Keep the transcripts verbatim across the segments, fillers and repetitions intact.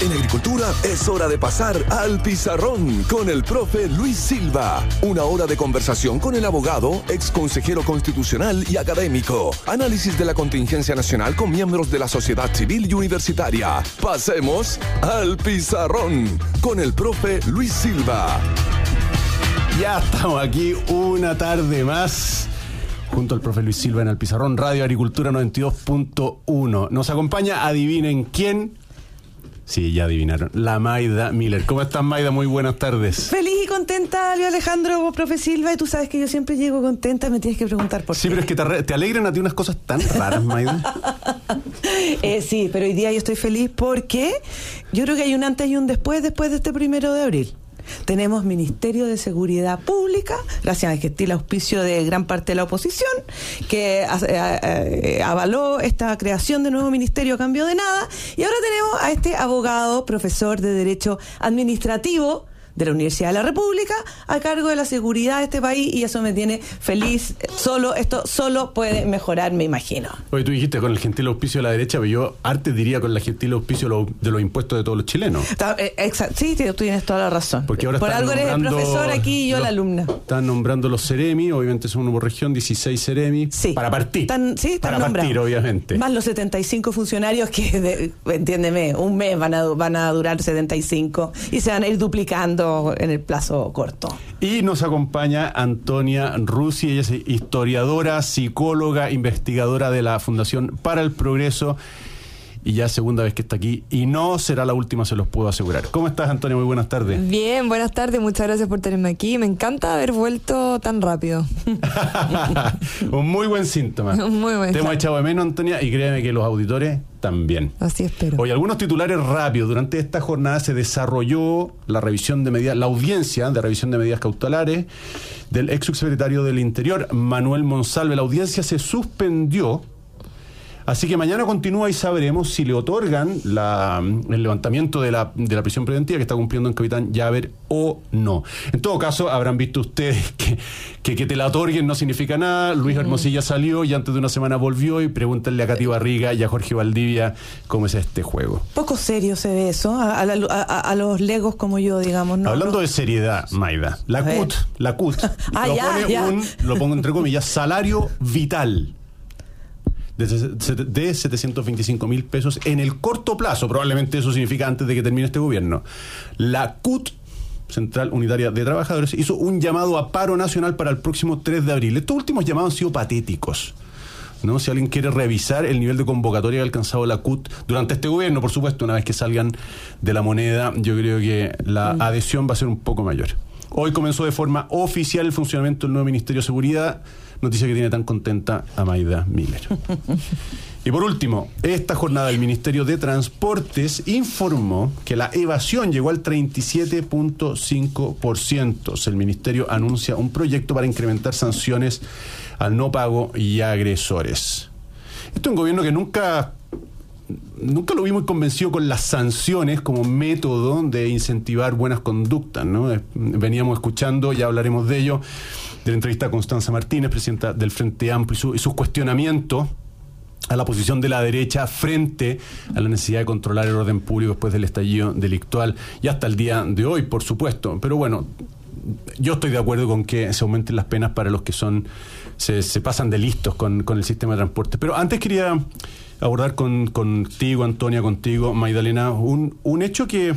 En agricultura es hora de pasar al pizarrón con el profe Luis Silva. Una hora de conversación con el abogado, ex consejero constitucional y académico. Análisis de la contingencia nacional con miembros de la sociedad civil y universitaria. Pasemos al pizarrón con el profe Luis Silva. Ya estamos aquí una tarde más junto al profe Luis Silva en el Pizarrón, Radio Agricultura noventa y dos punto uno. Nos acompaña, adivinen quién. Sí, ya adivinaron, la Mayda Miller. ¿Cómo estás, Mayda? Muy buenas tardes. Feliz y contenta, Leo Alejandro, profe Silva, y tú sabes que yo siempre llego contenta, me tienes que preguntar por sí, qué. Sí, pero es que te, te alegran a ti unas cosas tan raras, Mayda. eh, sí, pero hoy día yo estoy feliz porque yo creo que hay un antes y un después, después de este primero de abril. Tenemos Ministerio de Seguridad Pública, gracias al gentil auspicio de gran parte de la oposición, que eh, eh, avaló esta creación de nuevo ministerio a cambio de nada. Y ahora tenemos a este abogado, profesor de Derecho Administrativo de la Universidad de la República, a cargo de la seguridad de este país, y eso me tiene feliz. Solo esto solo puede mejorar, me imagino. Oye, tú dijiste con el gentil auspicio de la derecha, pero yo antes diría con el gentil auspicio de los, de los impuestos de todos los chilenos. Eh, exacto, sí, tú tienes toda la razón. Porque ahora por algo eres el profesor aquí y yo los, la alumna. Están nombrando los Ceremi, obviamente son uno por región, dieciséis Ceremi, sí, para partir. Están, sí, están para nombrados. partir, obviamente. Más los setenta y cinco funcionarios que, de, entiéndeme, un mes van a, van a durar setenta y cinco y se van a ir duplicando en el plazo corto. Y nos acompaña Antonia Rusi, ella es historiadora, psicóloga, investigadora de la Fundación para el Progreso, y ya segunda vez que está aquí, y no será la última, se los puedo asegurar. ¿Cómo estás, Antonia? Muy buenas tardes. Bien, buenas tardes, muchas gracias por tenerme aquí. Me encanta haber vuelto tan rápido. Un muy buen síntoma. Un muy buen Te hemos síntoma. echado de menos, Antonia, y créeme que los auditores también. Así espero. Oye, algunos titulares rápidos. Durante esta jornada se desarrolló la revisión de medidas, la audiencia de revisión de medidas cautelares del ex subsecretario del Interior, Manuel Monsalve. La audiencia se suspendió. Así que mañana continúa y sabremos si le otorgan la, el levantamiento de la, de la prisión preventiva que está cumpliendo en Capitán Llaver o no. En todo caso, habrán visto ustedes que que, que te la otorguen no significa nada. Luis Hermosilla salió y antes de una semana volvió, y pregúntenle a Katy Barriga y a Jorge Valdivia cómo es este juego. Poco serio se ve eso, a, a, la, a, a los legos como yo, digamos. ¿no? Hablando no. de seriedad, Mayda, la A C U T, ver. la C U T Ah, lo ya, pone ya. un, lo pongo entre comillas, salario vital de, de setecientos veinticinco mil pesos en el corto plazo. Probablemente eso significa antes de que termine este gobierno. La C U T, Central Unitaria de Trabajadores, hizo un llamado a paro nacional para el próximo tres de abril. Estos últimos llamados han sido patéticos, ¿no? Si alguien quiere revisar el nivel de convocatoria que ha alcanzado la C U T durante este gobierno, por supuesto, una vez que salgan de la moneda, yo creo que la adhesión va a ser un poco mayor. Hoy comenzó de forma oficial el funcionamiento del nuevo Ministerio de Seguridad, noticia que tiene tan contenta a Mayda Miller. Y por último, esta jornada el Ministerio de Transportes informó que la evasión llegó al treinta y siete punto cinco por ciento. El Ministerio anuncia un proyecto para incrementar sanciones al no pago y agresores. Esto es un gobierno que nunca... Nunca lo vi muy convencido con las sanciones como método de incentivar buenas conductas, ¿no? Veníamos escuchando, ya hablaremos de ello, de la entrevista a Constanza Martínez, presidenta del Frente Amplio, y, su, y sus cuestionamientos a la posición de la derecha frente a la necesidad de controlar el orden público después del estallido delictual, y hasta el día de hoy, por supuesto. Pero bueno, yo estoy de acuerdo con que se aumenten las penas para los que son se, se pasan de listos con, con el sistema de transporte. Pero antes quería abordar con, contigo, Antonia, contigo, Maydalena, un, un hecho que,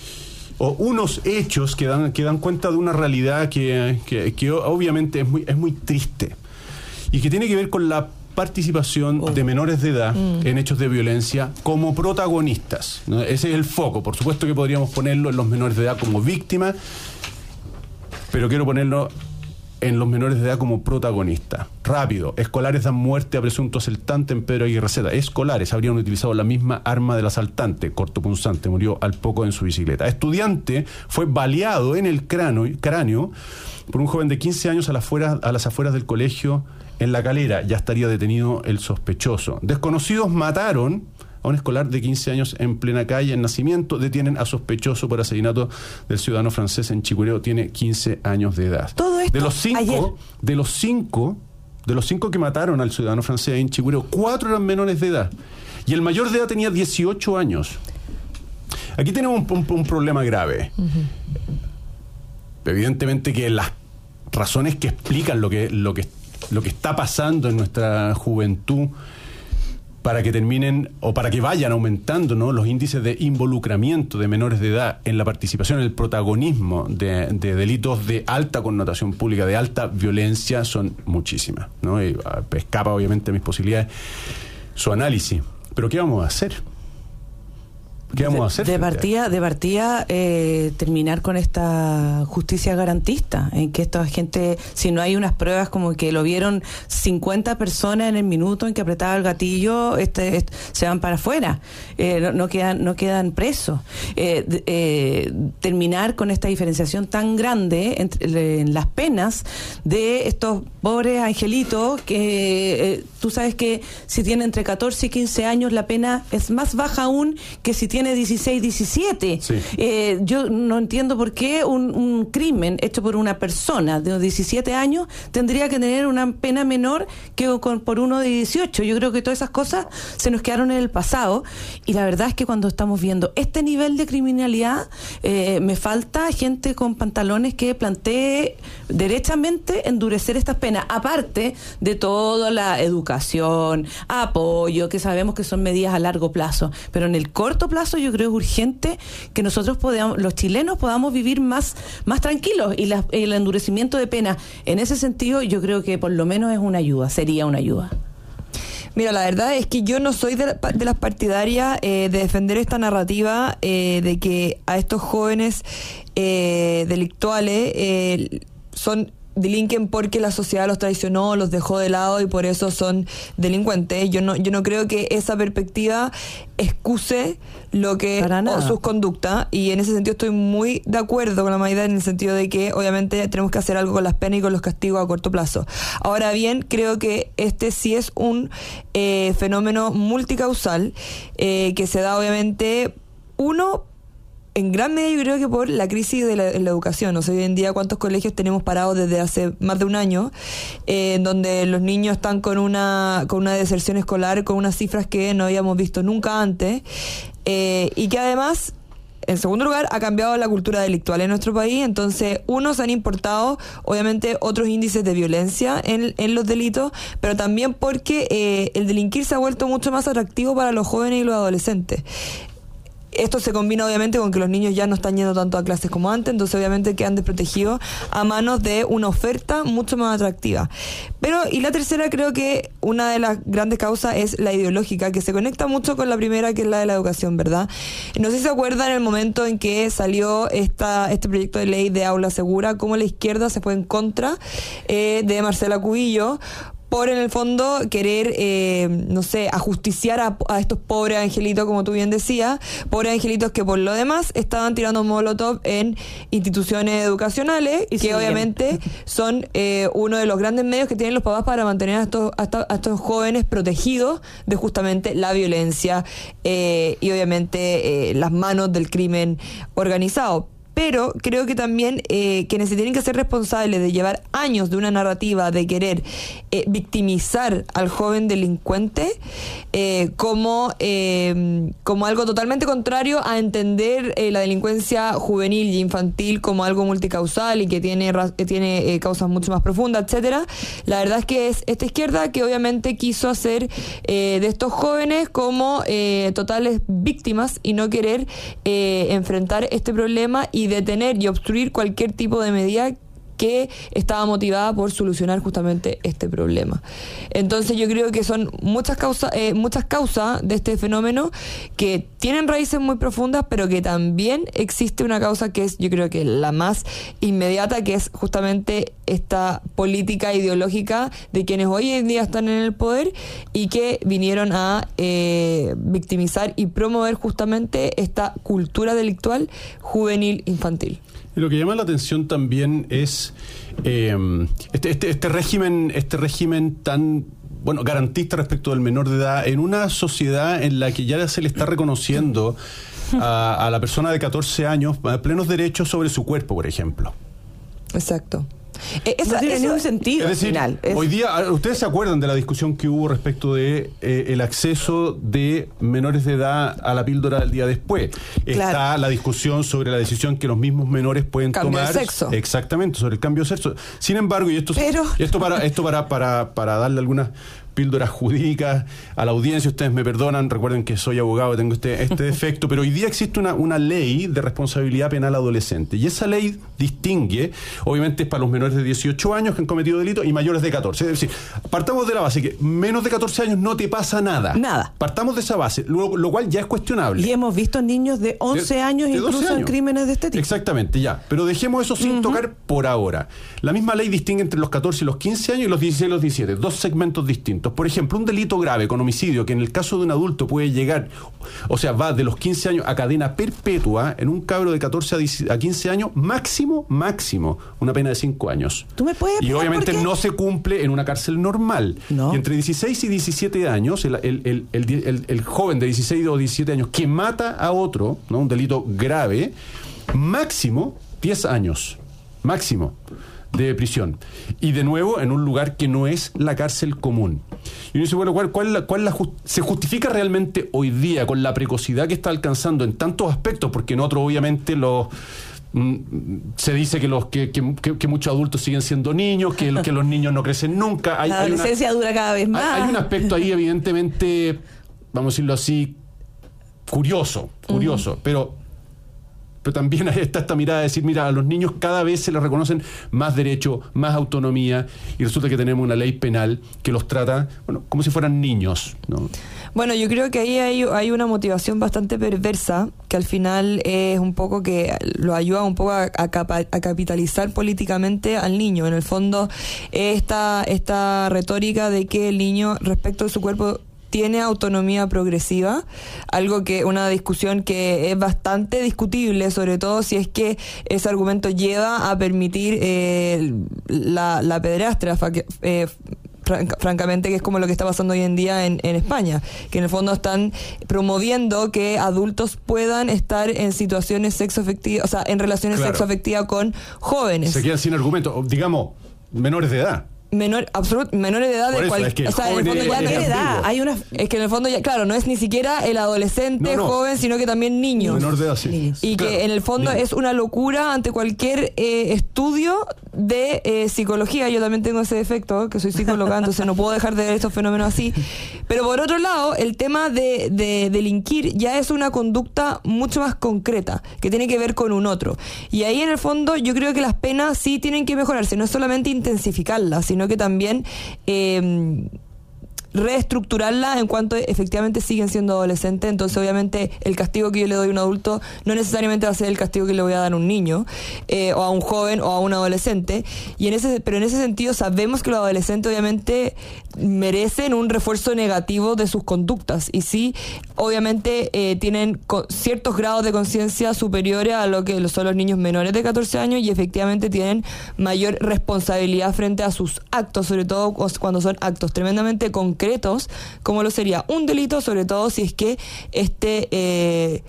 o unos hechos que dan, que dan cuenta de una realidad que, que, que obviamente es muy, es muy triste, y que tiene que ver con la participación oh. de menores de edad mm. en hechos de violencia como protagonistas, ¿no? Ese es el foco. Por supuesto que podríamos ponerlo en los menores de edad como víctimas, pero quiero ponerlo en los menores de edad como protagonistas. Rápido, escolares dan muerte a presunto asaltante en Pedro Aguirre Cerda. Escolares habrían utilizado la misma arma del asaltante, cortopunzante, murió al poco en su bicicleta. Estudiante fue baleado en el cráneo, cráneo por un joven de quince años a las afueras, a las afueras del colegio en La Calera. Ya estaría detenido el sospechoso. Desconocidos mataron a un escolar de quince años en plena calle, en Nacimiento. Detienen a sospechoso por asesinato del ciudadano francés en Chicureo. Tiene quince años de edad. Todo esto de los cinco, ayer. de los cinco, de los cinco que mataron al ciudadano francés en Chicureo, cuatro eran menores de edad. Y el mayor de edad tenía dieciocho años. Aquí tenemos un, un, un problema grave. Uh-huh. Evidentemente que las razones que explican lo que, lo que, lo que está pasando en nuestra juventud para que terminen o para que vayan aumentando, ¿no?, los índices de involucramiento de menores de edad en la participación, en el protagonismo de, de delitos de alta connotación pública, de alta violencia, son muchísimas, ¿no? Y escapa obviamente a mis posibilidades su análisis. Pero ¿qué vamos a hacer? ¿Qué vamos de, a hacer? De partida, de partida eh, terminar con esta justicia garantista, en que esta gente, si no hay unas pruebas como que lo vieron cincuenta personas en el minuto en que apretaba el gatillo, este, este se van para afuera, eh, no, no quedan no quedan presos. Eh, eh, terminar con esta diferenciación tan grande entre, en las penas de estos pobres angelitos que eh, tú sabes que si tienen entre catorce y quince años la pena es más baja aún que si tiene dieciséis, diecisiete. Sí. Eh, yo no entiendo por qué un, un crimen hecho por una persona de diecisiete años tendría que tener una pena menor que con, por uno de dieciocho. Yo creo que todas esas cosas se nos quedaron en el pasado y la verdad es que cuando estamos viendo este nivel de criminalidad eh, me falta gente con pantalones que plantee derechamente endurecer estas penas, aparte de toda la educación, apoyo, que sabemos que son medidas a largo plazo, pero en el corto plazo yo creo que es urgente que nosotros podamos, los chilenos podamos vivir más, más tranquilos y la, el endurecimiento de pena en ese sentido yo creo que por lo menos es una ayuda, sería una ayuda. Mira, la verdad es que yo no soy de, la, de las partidarias eh, de defender esta narrativa eh, de que a estos jóvenes eh, delictuales eh, son delinquen porque la sociedad los traicionó, los dejó de lado y por eso son delincuentes. Yo no, yo no creo que esa perspectiva excuse lo que o sus conductas, y en ese sentido estoy muy de acuerdo con la Maida en el sentido de que obviamente tenemos que hacer algo con las penas y con los castigos a corto plazo. Ahora bien, creo que este sí es un eh, fenómeno multicausal eh, que se da obviamente uno en gran medida yo creo que por la crisis de la, de la educación. O sea, hoy en día cuántos colegios tenemos parados desde hace más de un año, eh, en donde los niños están con una con una deserción escolar, con unas cifras que no habíamos visto nunca antes, eh, y que además, en segundo lugar, ha cambiado la cultura delictual en nuestro país. Entonces, uno, se han importado obviamente otros índices de violencia en, en los delitos, pero también porque eh, el delinquir se ha vuelto mucho más atractivo para los jóvenes y los adolescentes. Esto se combina obviamente con que los niños ya no están yendo tanto a clases como antes, entonces obviamente quedan desprotegidos a manos de una oferta mucho más atractiva. Pero, y la tercera, creo que una de las grandes causas es la ideológica, que se conecta mucho con la primera, que es la de la educación, ¿verdad? No sé si se acuerdan el momento en que salió esta este proyecto de ley de aula segura, cómo la izquierda se fue en contra eh, de Marcela Cubillo, por en el fondo querer, eh, no sé, ajusticiar a, a estos pobres angelitos, como tú bien decías, pobres angelitos que por lo demás estaban tirando molotov en instituciones educacionales, y que sí, obviamente son eh, uno de los grandes medios que tienen los papás para mantener a estos, a estos, a estos jóvenes protegidos de justamente la violencia eh, y obviamente eh, las manos del crimen organizado. Pero creo que también eh, quienes se tienen que ser responsables de llevar años de una narrativa de querer eh, victimizar al joven delincuente eh, como, eh, como algo totalmente contrario a entender eh, la delincuencia juvenil y infantil como algo multicausal y que tiene, tiene eh, causas mucho más profundas, etcétera. La verdad es que es esta izquierda que obviamente quiso hacer eh, de estos jóvenes como eh, totales víctimas y no querer eh, enfrentar este problema y detener y obstruir cualquier tipo de medida que estaba motivada por solucionar justamente este problema. Entonces yo creo que son muchas causas eh, muchas causas de este fenómeno que tienen raíces muy profundas, pero que también existe una causa que es, yo creo que la más inmediata, que es justamente esta política ideológica de quienes hoy en día están en el poder y que vinieron a eh, victimizar y promover justamente esta cultura delictual juvenil infantil. Y lo que llama la atención también es eh, este, este, este régimen, este régimen tan bueno garantista respecto del menor de edad en una sociedad en la que ya se le está reconociendo a, a la persona de catorce años plenos derechos sobre su cuerpo, por ejemplo. Exacto. Eh, esa, no tiene eso, ningún sentido. Es decir, al final. Es- hoy día, ¿ustedes se acuerdan de la discusión que hubo respecto de eh, el acceso de menores de edad a la píldora del día después? Claro. Está la discusión sobre la decisión que los mismos menores pueden Cambio de tomar. sexo. Exactamente, sobre el cambio de sexo. Sin embargo, y esto, Pero- esto para esto para, para, para darle algunas píldoras jurídicas a la audiencia, ustedes me perdonan, recuerden que soy abogado, tengo este, este defecto, pero hoy día existe una, una ley de responsabilidad penal adolescente, y esa ley distingue, obviamente es para los menores de dieciocho años que han cometido delito y mayores de catorce, es decir, partamos de la base que menos de catorce años no te pasa nada. Nada. Partamos de esa base, lo, lo cual ya es cuestionable. Y hemos visto niños de once De- años de doce incluso en años. crímenes de este tipo. Exactamente, ya. Pero dejemos eso sin tocar por ahora. La misma ley distingue entre los catorce y los quince años y los dieciséis y los diecisiete. Dos segmentos distintos. Por ejemplo, un delito grave con homicidio que en el caso de un adulto puede llegar, o sea, va de los quince años a cadena perpetua, en un cabro de catorce a quince años, máximo, máximo, una pena de cinco años. ¿Tú me puedes Y explicar obviamente por qué? no se cumple en una cárcel normal. No. Y entre dieciséis y diecisiete años, el, el, el, el, el- el joven de dieciséis o diecisiete años que mata a otro, ¿no? Un delito grave, máximo diez años. Máximo de prisión. Y de nuevo en un lugar que no es la cárcel común. Y uno dice, bueno, ¿cuál, cuál, la- cuál la just- se justifica realmente hoy día con la precocidad que está alcanzando en tantos aspectos? Porque en otros obviamente los mm, se dice que los que, que, que- que muchos adultos siguen siendo niños, que, que los niños no crecen nunca. Hay, La hay una- adolescencia dura cada vez más. hay, hay un aspecto ahí evidentemente, vamos a decirlo así, curioso, curioso, pero pero también está esta mirada de decir, mira, a los niños cada vez se les reconocen más derechos, más autonomía, y resulta que tenemos una ley penal que los trata, bueno, como si fueran niños, ¿no? Bueno, yo creo que ahí hay, hay una motivación bastante perversa que al final es un poco que lo ayuda un poco a, a capa- a capitalizar políticamente al niño. En el fondo, esta, esta retórica de que el niño respecto de su cuerpo tiene autonomía progresiva, algo que una discusión que es bastante discutible, sobre todo si es que ese argumento lleva a permitir eh, la, la pederastia, fa- que, eh, fran- francamente, que es como lo que está pasando hoy en día en, en España, que en el fondo están promoviendo que adultos puedan estar en situaciones sexoafectivas, o sea, en relaciones Claro. sexoafectivas con jóvenes. Se quedan sin argumento, o, digamos, menores de edad. Menor, absolut, menores de edad Por de eso, cual- es que o sea, en el jóvenes fondo ya es no ¿Qué es- ambiguo. edad? Hay una... es que en el fondo ya, claro, no es ni siquiera el adolescente No, no. joven, sino que también niños. Menor de edad, sí. Niños. Y Claro, que en el fondo niños. es una locura ante cualquier eh, estudio de eh, psicología. Yo también tengo ese defecto, que soy psicóloga, entonces no puedo dejar de ver estos fenómenos así. Pero por otro lado, el tema de, de delinquir ya es una conducta mucho más concreta, que tiene que ver con un otro. Y ahí en el fondo yo creo que las penas sí tienen que mejorarse, no es solamente intensificarlas, sino que también... Eh, reestructurarla en cuanto efectivamente siguen siendo adolescentes. Entonces obviamente el castigo que yo le doy a un adulto no necesariamente va a ser el castigo que le voy a dar a un niño eh, o a un joven o a un adolescente, y en ese pero en ese sentido sabemos que los adolescentes obviamente merecen un refuerzo negativo de sus conductas, y sí obviamente eh, tienen co- ciertos grados de conciencia superiores a lo que son los niños menores de catorce años, y efectivamente tienen mayor responsabilidad frente a sus actos, sobre todo cuando son actos tremendamente concretos, como lo sería un delito, sobre todo si es que este eh,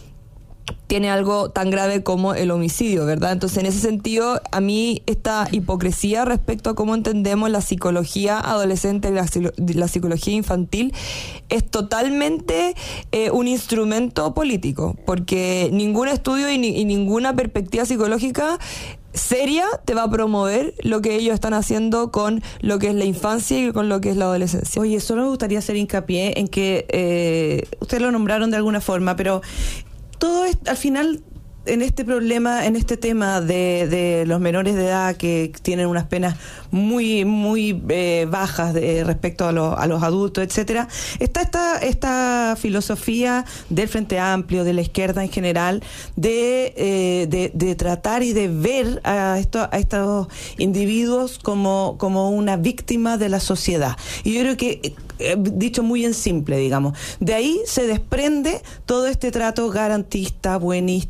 tiene algo tan grave como el homicidio, ¿verdad? Entonces, en ese sentido, a mí esta hipocresía respecto a cómo entendemos la psicología adolescente y la, la psicología infantil es totalmente eh, un instrumento político, porque ningún estudio y, ni, y ninguna perspectiva psicológica seria te va a promover lo que ellos están haciendo con lo que es la infancia y con lo que es la adolescencia. Oye, solo me gustaría hacer hincapié en que eh, ustedes lo nombraron de alguna forma, pero todo es, al final, en este problema, en este tema de, de los menores de edad que tienen unas penas muy muy eh, bajas de, respecto a, lo, a los adultos, etcétera, está esta esta filosofía del Frente Amplio, de la izquierda en general, de, eh, de, de tratar y de ver a, esto, a estos individuos como, como una víctima de la sociedad. Y yo creo que, eh, dicho muy en simple, digamos, de ahí se desprende todo este trato garantista, buenista,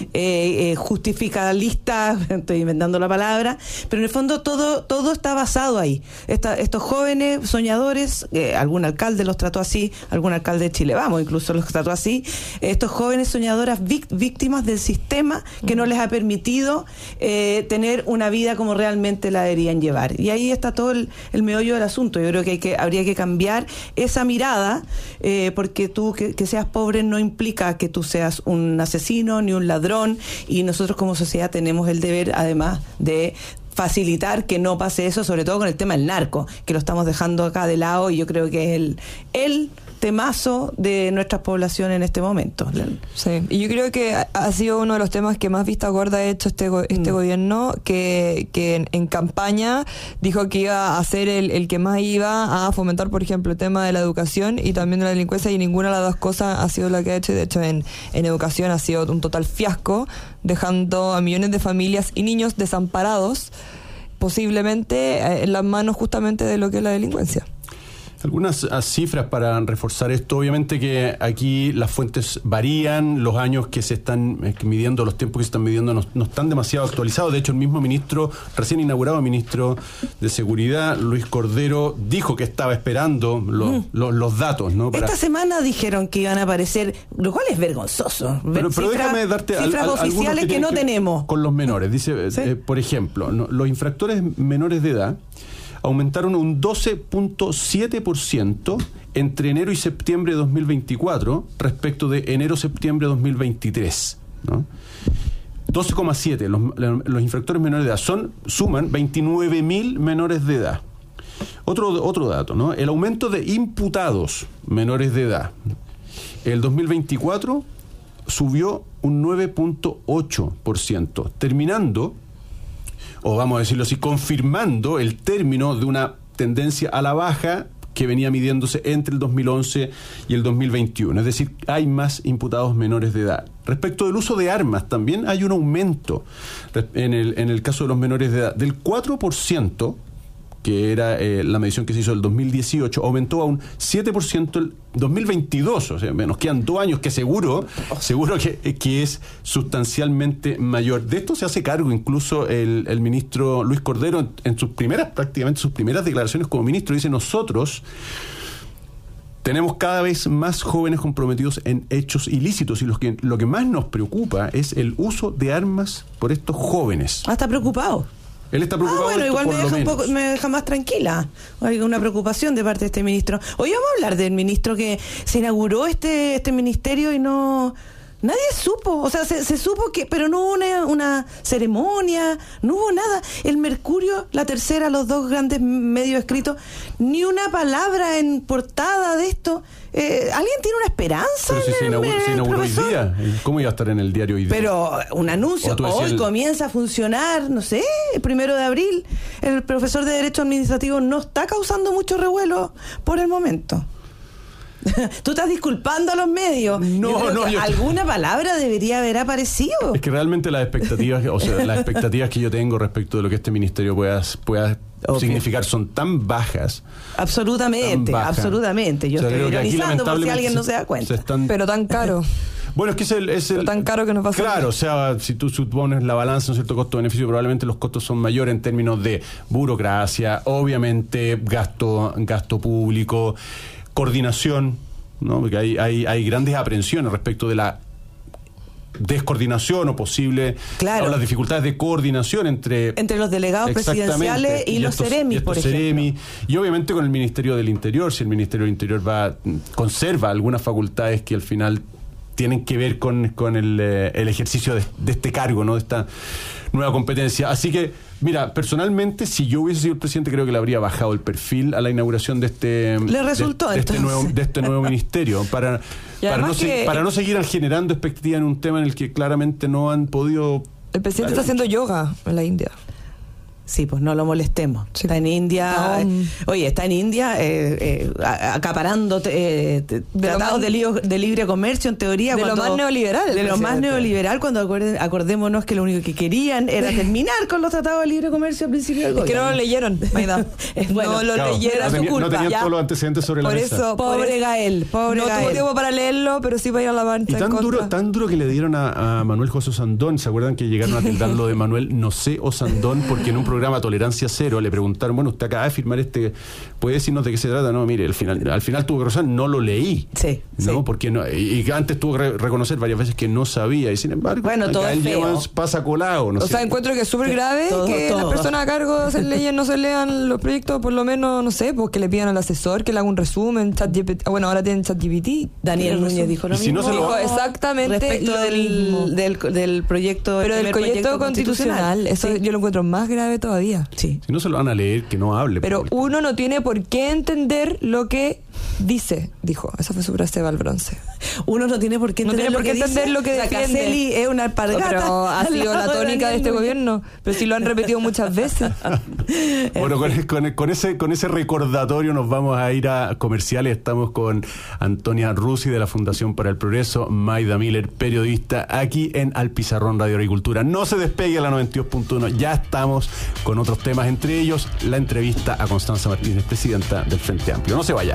eh, eh, justificalistas, estoy inventando la palabra, pero en el fondo todo, todo está basado ahí. Esta, estos jóvenes soñadores, eh, algún alcalde los trató así, algún alcalde de Chile Vamos incluso los trató así, estos jóvenes soñadoras vic, víctimas del sistema que no les ha permitido eh, tener una vida como realmente la deberían llevar. Y ahí está todo el, el meollo del asunto. Yo creo que, hay que habría que cambiar esa mirada, eh, porque tú que, que seas pobre no implica que tú seas un asesino ni un ladrón, y nosotros como sociedad tenemos el deber además de facilitar que no pase eso, sobre todo con el tema del narco, que lo estamos dejando acá de lado, y yo creo que es el, el temazo de nuestra población en este momento. Sí, y yo creo que ha sido uno de los temas que más vista gorda ha hecho este, go- este mm. gobierno, que, que en, en campaña dijo que iba a ser el, el que más iba a fomentar, por ejemplo, el tema de la educación y también de la delincuencia, y ninguna de las dos cosas ha sido la que ha hecho, y de hecho en, en educación ha sido un total fiasco, dejando a millones de familias y niños desamparados, posiblemente en las manos justamente de lo que es la delincuencia. Algunas cifras para reforzar esto. Obviamente que aquí las fuentes varían, los años que se están midiendo, los tiempos que se están midiendo no, no están demasiado actualizados. De hecho, el mismo ministro, recién inaugurado ministro de Seguridad, Luis Cordero, dijo que estaba esperando lo, mm. lo, los datos, ¿no? Para... Esta semana dijeron que iban a aparecer, lo cual es vergonzoso. Pero, pero cifras, déjame darte cifras al, al, oficiales que, que no que tenemos. Con los menores. Dice, ¿sí? eh, por ejemplo, no, los infractores menores de edad aumentaron un doce punto siete por ciento entre enero y septiembre de dos mil veinticuatro respecto de enero-septiembre de dos mil veintitrés, ¿no? doce coma siete los, los infractores menores de edad son, suman veintinueve mil menores de edad. Otro, otro dato, ¿no? El aumento de imputados menores de edad. El dos mil veinticuatro subió un nueve punto ocho por ciento, terminando, o vamos a decirlo así, confirmando el término de una tendencia a la baja que venía midiéndose entre el dos mil once y el dos mil veintiuno. Es decir, hay más imputados menores de edad. Respecto del uso de armas, también hay un aumento en el, en el caso de los menores de edad. Del cuatro por ciento, que era eh, la medición que se hizo el dos mil dieciocho, aumentó a un siete por ciento el dos mil veintidós, o sea, nos quedan dos años que seguro, seguro que, que es sustancialmente mayor. De esto se hace cargo incluso el, el ministro Luis Cordero en, en sus primeras, prácticamente sus primeras declaraciones como ministro. Dice: nosotros tenemos cada vez más jóvenes comprometidos en hechos ilícitos, y lo que, lo que más nos preocupa es el uso de armas por estos jóvenes. Ah, está preocupado. Él está preocupado. Ah, bueno, esto, igual me deja, un menos. poco, me deja más tranquila. Hay una preocupación de parte de este ministro. Hoy vamos a hablar del ministro que se inauguró este este ministerio y no... Nadie supo, o sea, se, se supo que, pero no hubo una, una ceremonia, no hubo nada. El Mercurio, La Tercera, los dos grandes medios escritos, ni una palabra en portada de esto. Eh, ¿Alguien tiene una esperanza? Pero si se inauguró, se inauguró hoy día, ¿cómo iba a estar en el diario hoy día? Pero un anuncio, hoy el... comienza a funcionar, no sé, el primero de abril. El profesor de Derecho Administrativo no está causando mucho revuelo por el momento. Tú estás disculpando a los medios. No, yo no. Yo... Alguna palabra debería haber aparecido. Es que realmente las expectativas, o sea, las expectativas que yo tengo respecto de lo que este ministerio pueda, pueda okay. significar son tan bajas. Absolutamente, tan bajas. absolutamente. Yo o sea, estoy ironizando por si alguien no se da cuenta. Se están... Pero tan caro. Bueno, es que es el... Es el tan caro que nos va a salir. Claro, o sea, si tú supones la balanza, un cierto costo-beneficio, probablemente los costos son mayores en términos de burocracia, obviamente gasto, gasto público, coordinación, ¿no? Porque hay, hay, hay grandes aprensiones respecto de la descoordinación o posible, claro. o las dificultades de coordinación entre entre los delegados presidenciales y, y los Ceremis, por ejemplo. Ceremi, y obviamente con el Ministerio del Interior, si el Ministerio del Interior va conserva algunas facultades que al final tienen que ver con, con el, eh, el ejercicio de, de este cargo, ¿no? De esta nueva competencia. Así que, mira, personalmente, si yo hubiese sido el presidente, creo que le habría bajado el perfil a la inauguración de este, ¿Le resultó, de, de este nuevo, de este nuevo ministerio, para, para, no, que, para no seguir generando expectativa en un tema en el que claramente no han podido... El presidente está haciendo yoga en la India. Sí, pues no lo molestemos. Sí. Está en India. No. eh, oye, está en India eh, eh, a- acaparando eh, t- De lo tratados más- de, lío- de libre comercio, en teoría. De lo cuando- más neoliberal, el De lo más presidente. neoliberal, cuando acuerde- acordémonos que lo único que querían era terminar con los tratados de libre comercio al principio del Es que no lo gobierno. leyeron, Maida. Es bueno. no lo Claro, leyeron, no es su tenía- culpa. no tenían Ya. todos los antecedentes sobre la Por mesa. eso, por Pobre eso. Gael, pobre No Gael. tuvo tiempo para leerlo, pero sí para ir a la marcha Y en tan contra. duro, tan duro que le dieron a, a Manuel José Sandón. ¿Se acuerdan que llegaron a tildarlo de Manuel No sé o Sandón? Porque en un programa Tolerancia Cero le preguntaron, bueno, usted acaba de firmar este, ¿puede decirnos de qué se trata? No, mire, al final, al final tuvo que reconocer, no lo leí. Sí, ¿No? sí. Porque no, y, y antes tuvo que re- reconocer varias veces que no sabía. Y sin embargo, Bueno, todo acá él es feo. lleva- pasa colado. No O sé. sea, encuentro que es súper grave Todo, que todo. las personas a cargo de hacer leyes no se lean los proyectos, por lo menos, no sé, pues que le pidan al asesor que le haga un resumen. ChatGPT, ah, bueno, ahora tienen ChatGPT. Daniel Tiene Núñez resumen. dijo lo Y si no mismo. se lo- Dijo exactamente respecto lo mismo. del, del, del proyecto. Pero del del primer proyecto constitucional, eso Sí. yo lo encuentro más grave todavía. Sí. Si no se lo van a leer, que no hable. Pero por- uno no tiene por qué entender lo que dice, dijo. Esa fue su frase de Valbronce. Uno no tiene por qué No entender, tiene por qué lo, que entender dice. lo que O sea, defiende. Caselli es una alpargata. Pero ha al sido la lado tónica de Daniel este Núñez. gobierno. Pero si lo han repetido muchas veces. Bueno, con, con- con ese, con ese recordatorio nos vamos a ir a comerciales. Estamos con Antonia Rusi de la Fundación para el Progreso, Maida Miller, periodista, aquí en Al Pizarrón Radio Agricultura. No se despegue a la noventa y dos punto uno. Ya estamos con otros temas, entre ellos la entrevista a Constanza Martínez, presidenta del Frente Amplio. No se vaya.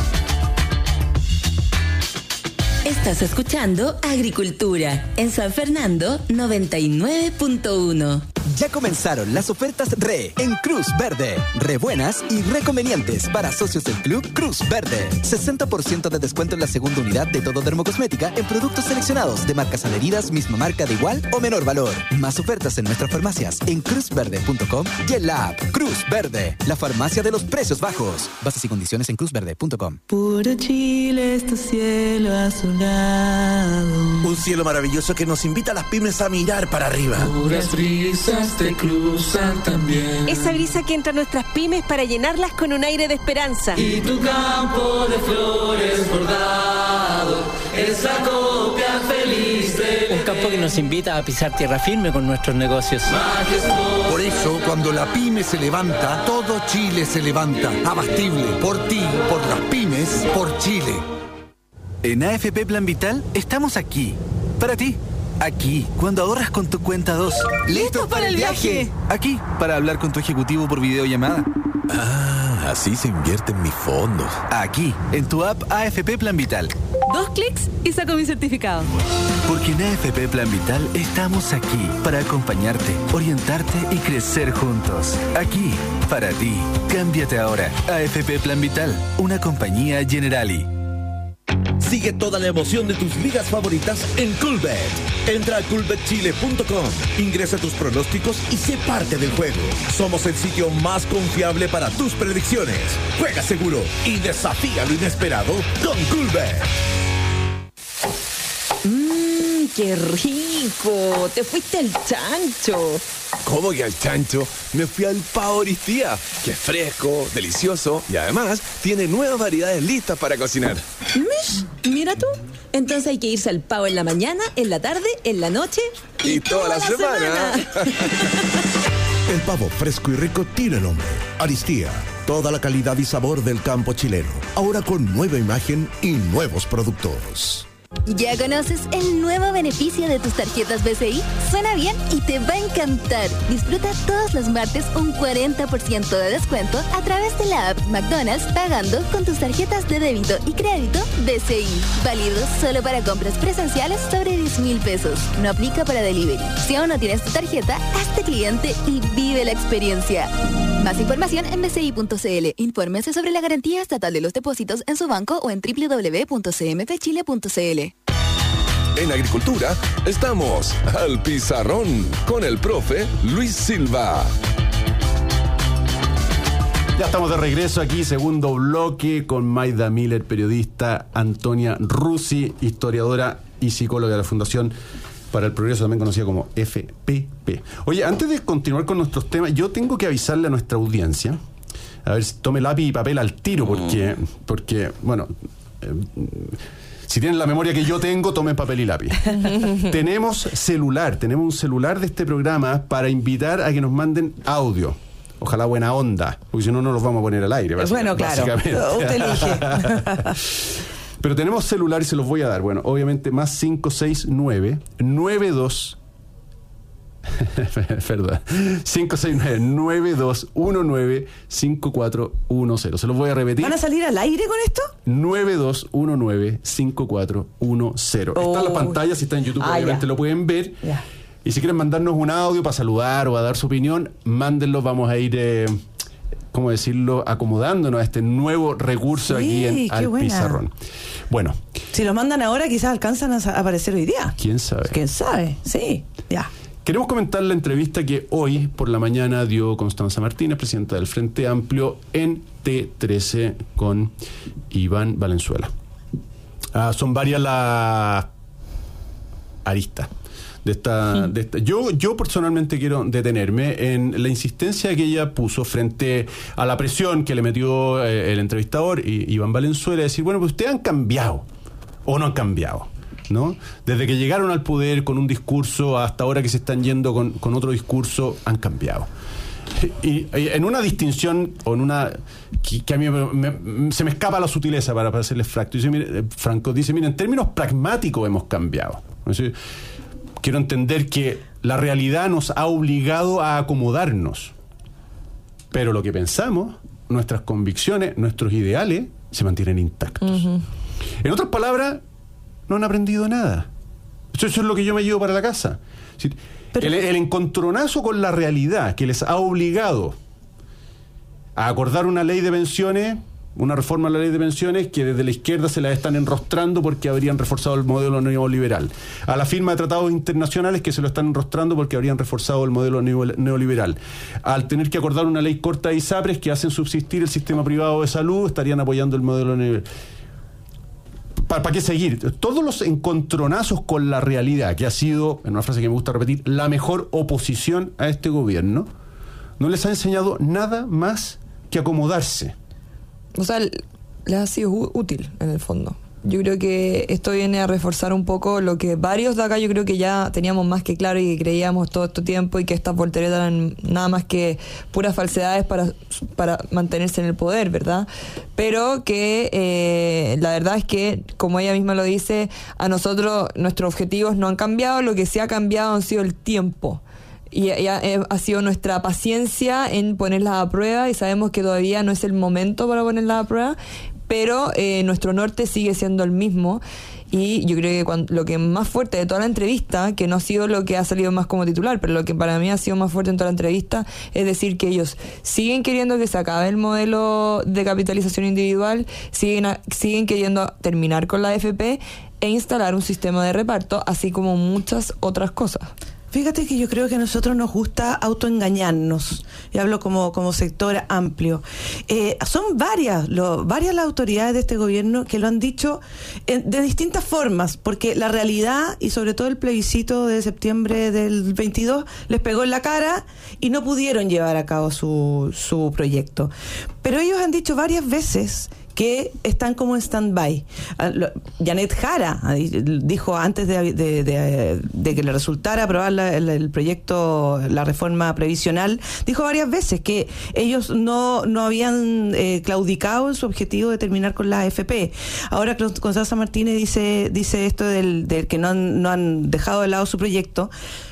Estás escuchando Agricultura en San Fernando noventa y nueve punto uno. Ya comenzaron las ofertas RE en Cruz Verde. Re buenas y reconvenientes para socios del Club Cruz Verde. sesenta por ciento de descuento en la segunda unidad de todo dermocosmética en productos seleccionados de marcas adheridas, misma marca de igual o menor valor. Más ofertas en nuestras farmacias en cruz verde punto com y en la app Cruz Verde, la farmacia de los precios bajos. Bases y condiciones en cruz verde punto com. Puro Chile, este cielo azulado. Un cielo maravilloso que nos invita a las pymes a mirar para arriba. Puras brisas te cruzan también. Esa brisa que entra a nuestras pymes para llenarlas con un aire de esperanza. Y tu campo de flores bordado es la copia feliz de Un campo que nos invita a pisar tierra firme con nuestros negocios. majestuosa. Por eso, cuando la pyme se levanta, todo Chile se levanta. Abastible, por ti, por las pymes, por Chile. En A F P Plan Vital estamos aquí. Para ti. Aquí, cuando ahorras con tu cuenta dos. ¡Listos para el viaje! Aquí, para hablar con tu ejecutivo por videollamada. Ah, así se invierten mis fondos. Aquí, en tu app A F P Plan Vital. Dos clics y saco mi certificado. Porque en A F P Plan Vital estamos aquí para acompañarte, orientarte y crecer juntos. Aquí, para ti. Cámbiate ahora. A F P Plan Vital, una compañía Generali. Sigue toda la emoción de tus ligas favoritas en Coolbet. Entra a coolbet chile punto com, ingresa tus pronósticos y sé parte del juego. Somos el sitio más confiable para tus predicciones. Juega seguro y desafía lo inesperado con Coolbet. Mmm, qué rico. Te fuiste al chancho. ¿Cómo que al chancho? Me fui al Pavo Oristía, que es fresco, delicioso y además tiene nuevas variedades listas para cocinar. Mish, mira tú. Entonces hay que irse al pavo en la mañana, en la tarde, en la noche Y toda la semana. El pavo fresco y rico tiene nombre. Aristía. Toda la calidad y sabor del campo chileno. Ahora con nueva imagen y nuevos productos. ¿Ya conoces el nuevo beneficio de tus tarjetas B C I? Suena bien y te va a encantar. Disfruta todos los martes un cuarenta por ciento de descuento a través de la app McDonald's pagando con tus tarjetas de débito y crédito B C I. Válido solo para compras presenciales sobre diez mil pesos. No aplica para delivery. Si aún no tienes tu tarjeta, hazte cliente y vive la experiencia. Más información en b c i punto c l. Infórmese sobre la garantía estatal de los depósitos en su banco o en w w w punto c m p chile punto c l. En Agricultura estamos al Pizarrón con el profe Luis Silva. Ya estamos de regreso aquí, segundo bloque, con Maida Miller, periodista, Antonia Rusi, historiadora y psicóloga de la Fundación para el Progreso, también conocida como F P P. Oye, antes de continuar con nuestros temas, yo tengo que avisarle a nuestra audiencia, a ver si tome lápiz y papel al tiro, porque, porque bueno... Eh, si tienen la memoria que yo tengo, tomen papel y lápiz. Tenemos celular, tenemos un celular de este programa para invitar a que nos manden audio. ojalá buena onda, porque si no, no los vamos a poner al aire. Bueno, claro, usted elige. Pero tenemos celular y se los voy a dar. Bueno, obviamente más cinco seis nueve nueve dos Perdón. cinco seis nueve nueve dos uno nueve cinco cuatro uno cero. Se los voy a repetir. ¿Van a salir al aire con esto? nueve dos uno nueve cinco cuatro uno cero. Oh. Está en la pantalla, si está en YouTube, ah, obviamente ya lo pueden ver. Ya. Y si quieren mandarnos un audio para saludar o a dar su opinión, mándenlo. Vamos a ir, eh, ¿cómo decirlo?, acomodándonos a este nuevo recurso, sí, aquí en Al buena. Pizarrón. Bueno. Si lo mandan ahora, quizás alcanzan a aparecer hoy día. ¿Quién sabe? ¿Quién sabe? Sí, ya. Queremos comentar la entrevista que hoy por la mañana dio Constanza Martínez, presidenta del Frente Amplio, en T trece con Iván Valenzuela. Ah, son varias las aristas de esta, de esta. Yo, yo personalmente quiero detenerme en la insistencia que ella puso frente a la presión que le metió eh, el entrevistador y, Iván Valenzuela, decir, bueno, pues ustedes han cambiado o no han cambiado, ¿no? Desde que llegaron al poder con un discurso hasta ahora que se están yendo con, con otro discurso, han cambiado. Y, y en una distinción o en una que, que a mí me, me, se me escapa la sutileza para, para hacerles fracto, dice, mire, Franco dice, mire, en términos pragmáticos hemos cambiado. Es decir, quiero entender que la realidad nos ha obligado a acomodarnos, pero lo que pensamos, nuestras convicciones, nuestros ideales se mantienen intactos. Uh-huh. En otras palabras, no han aprendido nada. Eso, eso es lo que yo me llevo para la casa. Es decir, Pero... el, el encontronazo con la realidad que les ha obligado a acordar una ley de pensiones, una reforma a la ley de pensiones que desde la izquierda se la están enrostrando porque habrían reforzado el modelo neoliberal, a la firma de tratados internacionales que se lo están enrostrando porque habrían reforzado el modelo neoliberal, al tener que acordar una ley corta de ISAPRES que hacen subsistir el sistema privado de salud, estarían apoyando el modelo neoliberal. ¿Para, ¿Para qué seguir? Todos los encontronazos con la realidad, que ha sido, en una frase que me gusta repetir, la mejor oposición a este gobierno, no les ha enseñado nada más que acomodarse. O sea, les ha sido útil, en el fondo. Yo creo que esto viene a reforzar un poco lo que varios de acá yo creo que ya teníamos más que claro y que creíamos todo este tiempo, y que estas volteretas eran nada más que puras falsedades para, para mantenerse en el poder, ¿verdad? Pero que eh, la verdad es que, como ella misma lo dice, a nosotros nuestros objetivos no han cambiado, lo que sí ha cambiado han sido el tiempo. Y ya ha sido nuestra paciencia en ponerlas a prueba, y sabemos que todavía no es el momento para ponerlas a prueba, pero eh, nuestro norte sigue siendo el mismo. Y yo creo que cuando, lo que más fuerte de toda la entrevista, que no ha sido lo que ha salido más como titular, pero lo que para mí ha sido más fuerte en toda la entrevista, es decir que ellos siguen queriendo que se acabe el modelo de capitalización individual, siguen, a, siguen queriendo terminar con la A F P e instalar un sistema de reparto, así como muchas otras cosas. Fíjate que yo creo que a nosotros nos gusta autoengañarnos, y hablo como, como sector amplio. Eh, son varias, lo, varias las autoridades de este gobierno que lo han dicho en, de distintas formas, porque la realidad y sobre todo el plebiscito de septiembre del veintidós les pegó en la cara y no pudieron llevar a cabo su, su proyecto. Pero ellos han dicho varias veces que están como en stand-by. Janet Jara dijo antes de, de, de, de que le resultara aprobar la, el, el proyecto, la reforma previsional, dijo varias veces que ellos no, no habían eh, claudicado en su objetivo de terminar con la A F P. Ahora Constanza Martínez dice, dice esto del, del que no han, no han dejado de lado su proyecto,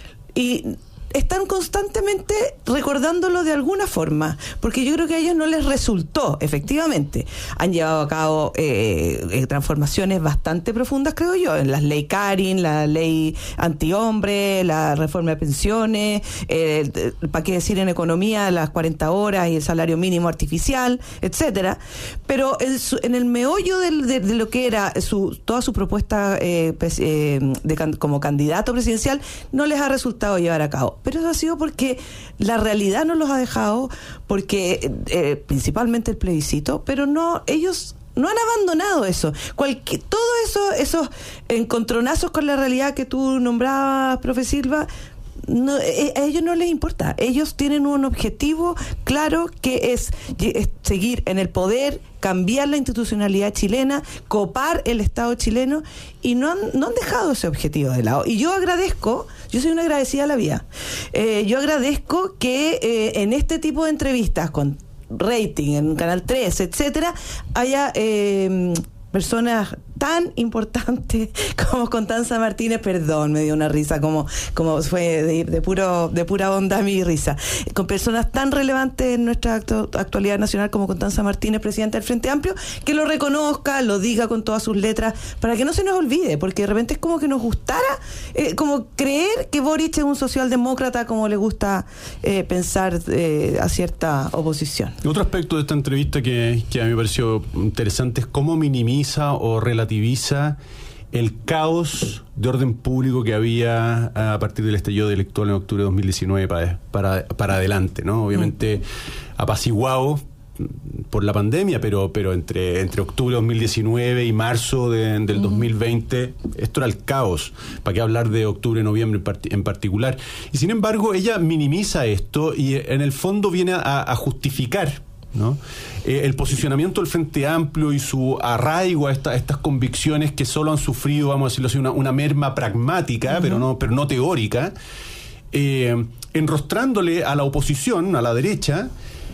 y están constantemente recordándolo de alguna forma, porque yo creo que a ellos no les resultó, efectivamente. Han llevado a cabo eh, eh, transformaciones bastante profundas, creo yo, en la ley Karin, la ley antihombre, la reforma de pensiones, eh, para qué decir en economía, las cuarenta horas y el salario mínimo artificial, etcétera. Pero en, su, en el meollo de, de, de lo que era su, toda su propuesta eh, pues, eh, de, como candidato presidencial, no les ha resultado llevar a cabo. Pero eso ha sido porque la realidad no los ha dejado, porque eh, principalmente el plebiscito, pero no, ellos no han abandonado eso. Cualquier, todo eso, esos encontronazos con la realidad que tú nombrabas, profe Silva, no, a ellos no les importa. Ellos tienen un objetivo claro que es, es seguir en el poder, cambiar la institucionalidad chilena, copar el Estado chileno, y no han, no han dejado ese objetivo de lado. Y yo agradezco, yo soy una agradecida a la vida, eh, yo agradezco que eh, en este tipo de entrevistas con rating en Canal tres, etcétera, haya eh, personas tan importantes como Constanza Martínez, perdón, me dio una risa, como, como fue de, de puro de pura onda mi risa, con personas tan relevantes en nuestra actu- actualidad nacional como Constanza Martínez, presidenta del Frente Amplio, que lo reconozca, lo diga con todas sus letras, para que no se nos olvide, porque de repente es como que nos gustara, eh, como creer que Boric es un socialdemócrata, como le gusta eh, pensar eh, a cierta oposición. Otro aspecto de esta entrevista que, que a mí me pareció interesante es cómo minimiza o relativiza el caos de orden público que había a partir del estallido electoral en octubre de dos mil diecinueve para, para, para adelante, ¿no? Obviamente mm. apaciguado por la pandemia, pero pero entre entre octubre de dos mil diecinueve y marzo de, del mm. dos mil veinte, esto era el caos. ¿Para qué hablar de octubre, noviembre en, part- en particular? Y sin embargo, ella minimiza esto y en el fondo viene a, a justificar, ¿no? Eh, el posicionamiento del Frente Amplio y su arraigo a, esta, a estas convicciones que solo han sufrido, vamos a decirlo así, una, una merma pragmática, uh-huh. pero no pero no teórica, eh, enrostrándole a la oposición, a la derecha,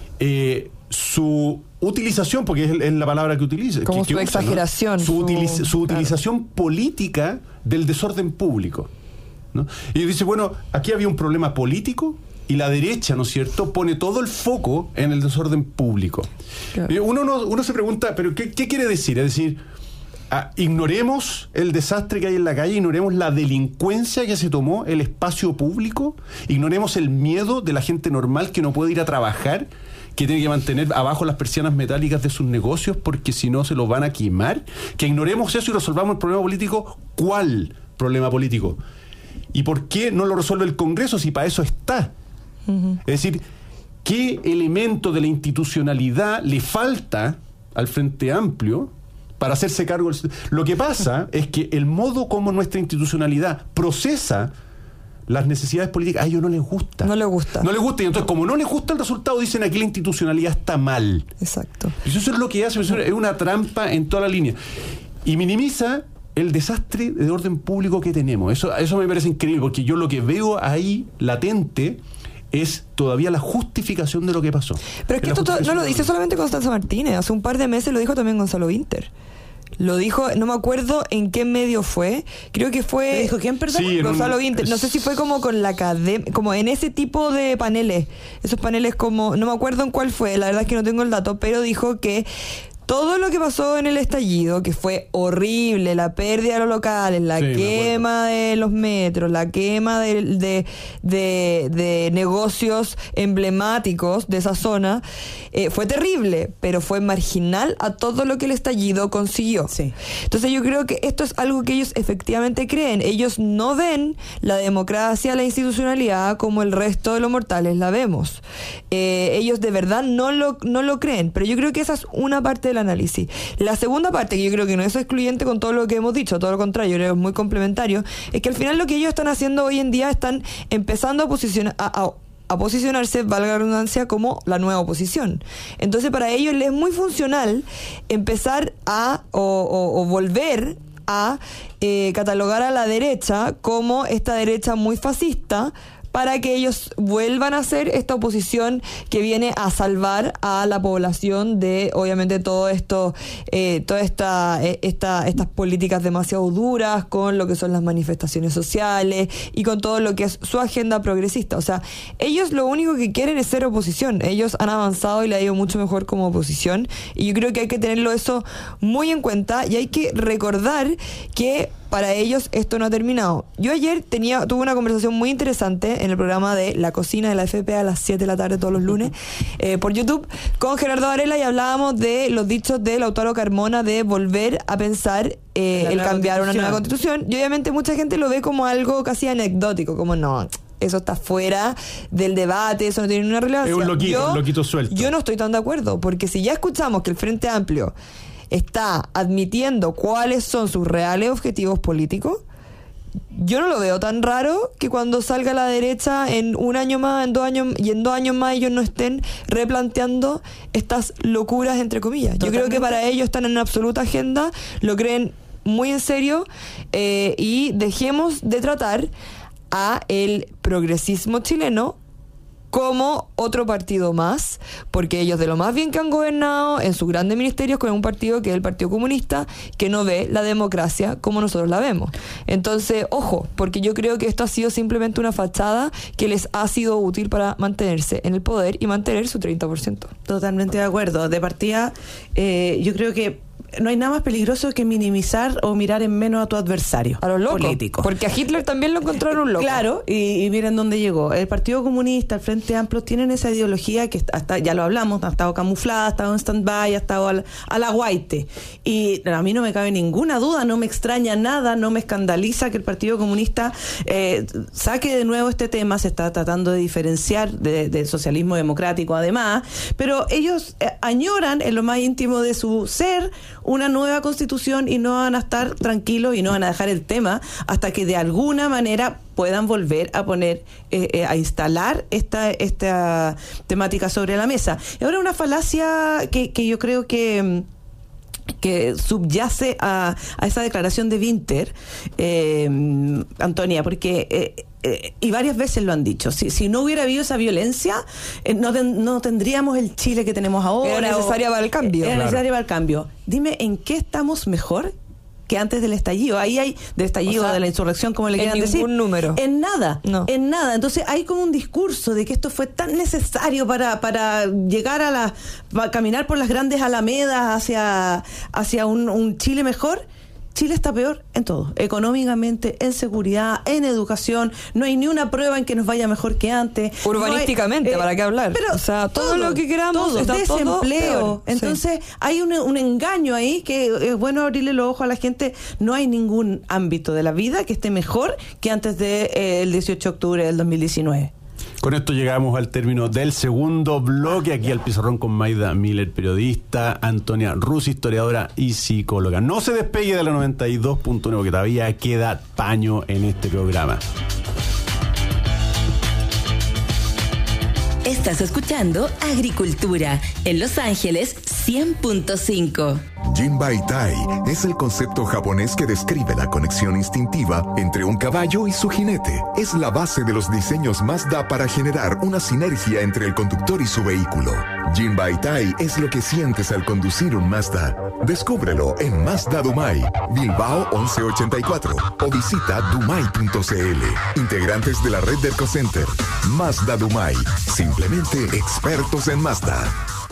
eh, su utilización, porque es, es la palabra que utiliza, como que, que su usa, exageración, ¿no? su, su, utiliz, su claro. utilización política del desorden público, ¿no? Y dice, bueno, aquí había un problema político y la derecha, ¿no es cierto?, pone todo el foco en el desorden público. Claro. Uno, uno, uno se pregunta, ¿pero qué, qué quiere decir? Es decir, ah, ignoremos el desastre que hay en la calle, ignoremos la delincuencia que se tomó, el espacio público, ignoremos el miedo de la gente normal que no puede ir a trabajar, que tiene que mantener abajo las persianas metálicas de sus negocios porque si no se los van a quemar, que ignoremos eso y resolvamos el problema político. ¿Cuál problema político? ¿Y por qué no lo resuelve el Congreso si para eso está? Uh-huh. Es decir, ¿qué elemento de la institucionalidad le falta al Frente Amplio para hacerse cargo? Lo que pasa es que el modo como nuestra institucionalidad procesa las necesidades políticas, a ellos no les gusta. No les gusta. No les gusta, y entonces como no les gusta el resultado, dicen aquí la institucionalidad está mal. Exacto. Y eso es lo que hace, es una trampa en toda la línea. Y minimiza el desastre de orden público que tenemos. Eso, eso me parece increíble, porque yo lo que veo ahí latente es todavía la justificación de lo que pasó. Pero es que esto to- no lo dice solamente Constanza Martínez, hace un par de meses lo dijo también Gonzalo Vinter. Lo dijo, no me acuerdo en qué medio fue, creo que fue... ¿Le dijo quién, perdón? Sí, Gonzalo un... Vinter, no sé si fue como con la academia, como en ese tipo de paneles, esos paneles como, no me acuerdo en cuál fue, la verdad es que no tengo el dato, pero dijo que todo lo que pasó en el estallido, que fue horrible, la pérdida de los locales, la sí, quema de los metros, la quema de, de, de, de negocios emblemáticos de esa zona, eh, fue terrible, pero fue marginal a todo lo que el estallido consiguió. Sí. Entonces yo creo que esto es algo que ellos efectivamente creen. Ellos no ven la democracia, la institucionalidad como el resto de los mortales la vemos. Eh, ellos de verdad no lo, no lo creen, pero yo creo que esa es una parte de la análisis. La segunda parte, que yo creo que no es excluyente con todo lo que hemos dicho, todo lo contrario, yo creo que es muy complementario, es que al final lo que ellos están haciendo hoy en día están empezando a posicionar a, a a posicionarse, valga la redundancia, como la nueva oposición. Entonces para ellos les es muy funcional empezar a o, o, o volver a eh, catalogar a la derecha como esta derecha muy fascista, para que ellos vuelvan a ser esta oposición que viene a salvar a la población de, obviamente, todo esto, eh, toda esta, eh, esta, estas políticas demasiado duras con lo que son las manifestaciones sociales y con todo lo que es su agenda progresista. O sea, ellos lo único que quieren es ser oposición. Ellos han avanzado y le ha ido mucho mejor como oposición, y yo creo que hay que tenerlo eso muy en cuenta, y hay que recordar que para ellos esto no ha terminado. Yo ayer tenía tuve una conversación muy interesante en el programa de La Cocina de la F P a las siete de la tarde todos los lunes eh, por YouTube con Gerardo Varela, y hablábamos de los dichos de Lautaro Carmona de volver a pensar eh, el cambiar una nueva constitución, y obviamente mucha gente lo ve como algo casi anecdótico, como no, eso está fuera del debate, eso no tiene ninguna relevancia. Es un loquito, yo, un loquito suelto. Yo no estoy tan de acuerdo, porque si ya escuchamos que el Frente Amplio está admitiendo cuáles son sus reales objetivos políticos, yo no lo veo tan raro que cuando salga la derecha en un año más, en dos años y en dos años más ellos no estén replanteando estas locuras entre comillas. Totalmente. Yo creo que para ellos están en absoluta agenda, lo creen muy en serio, eh, y dejemos de tratar a el progresismo chileno como otro partido más, porque ellos de lo más bien que han gobernado en sus grandes ministerios con un partido que es el Partido Comunista, que no ve la democracia como nosotros la vemos. Entonces, ojo, porque yo creo que esto ha sido simplemente una fachada que les ha sido útil para mantenerse en el poder y mantener su treinta por ciento. Totalmente de acuerdo. De partida, eh, yo creo que no hay nada más peligroso que minimizar o mirar en menos a tu adversario a los locos, político. Porque a Hitler también lo encontraron loco. Claro, y, y miren dónde llegó. El Partido Comunista, el Frente Amplio, tienen esa ideología que hasta, ya lo hablamos, ha estado camuflada, ha estado en stand-by, ha estado al, a la guaite. Y a mí no me cabe ninguna duda, no me extraña nada, no me escandaliza que el Partido Comunista eh, saque de nuevo este tema. Se está tratando de diferenciar de, del socialismo democrático además, pero ellos eh, añoran en lo más íntimo de su ser una nueva constitución y no van a estar tranquilos y no van a dejar el tema hasta que de alguna manera puedan volver a poner, eh, eh, a instalar esta, esta temática sobre la mesa. Y ahora una falacia que, que yo creo que que subyace a, a esa declaración de Winter, eh, Antonia, porque eh, eh, y varias veces lo han dicho, si, si no hubiera habido esa violencia, eh, no, ten, no tendríamos el Chile que tenemos ahora. Era necesaria o, para el cambio. Era claro. necesaria para el cambio. Dime, ¿en qué estamos mejor que antes del estallido? Ahí hay del estallido, o sea, de la insurrección, como le quieran decir. En ningún número. En nada, no. en nada. Entonces hay como un discurso de que esto fue tan necesario para, para llegar a la, para caminar por las grandes alamedas hacia, hacia un, un Chile mejor. Chile está peor en todo, económicamente, en seguridad, en educación. No hay ni una prueba en que nos vaya mejor que antes. Urbanísticamente, no hay, eh, ¿para qué hablar? Pero o sea, todo, todo lo que queramos, todo, está desempleo. Todo Entonces, sí. hay un, un engaño ahí que es bueno abrirle los ojos a la gente. No hay ningún ámbito de la vida que esté mejor que antes del de, eh, dieciocho de octubre del dos mil diecinueve. Con esto llegamos al término del segundo bloque, aquí al Pizarrón con Maida Miller, periodista, Antonia Rus, historiadora y psicóloga. No se despegue de la noventa y dos punto nueve, que todavía queda paño en este programa. Estás escuchando Agricultura en Los Ángeles cien punto cinco. Jinbaitai es el concepto japonés que describe la conexión instintiva entre un caballo y su jinete. Es la base de los diseños Mazda para generar una sinergia entre el conductor y su vehículo. Jinbaitai es lo que sientes al conducir un Mazda. Descúbrelo en Mazda Dumai, Bilbao once ochenta y cuatro, o visita dumai punto c l. Integrantes de la red de ErcoCenter. Mazda Dumai, simplemente expertos en Mazda.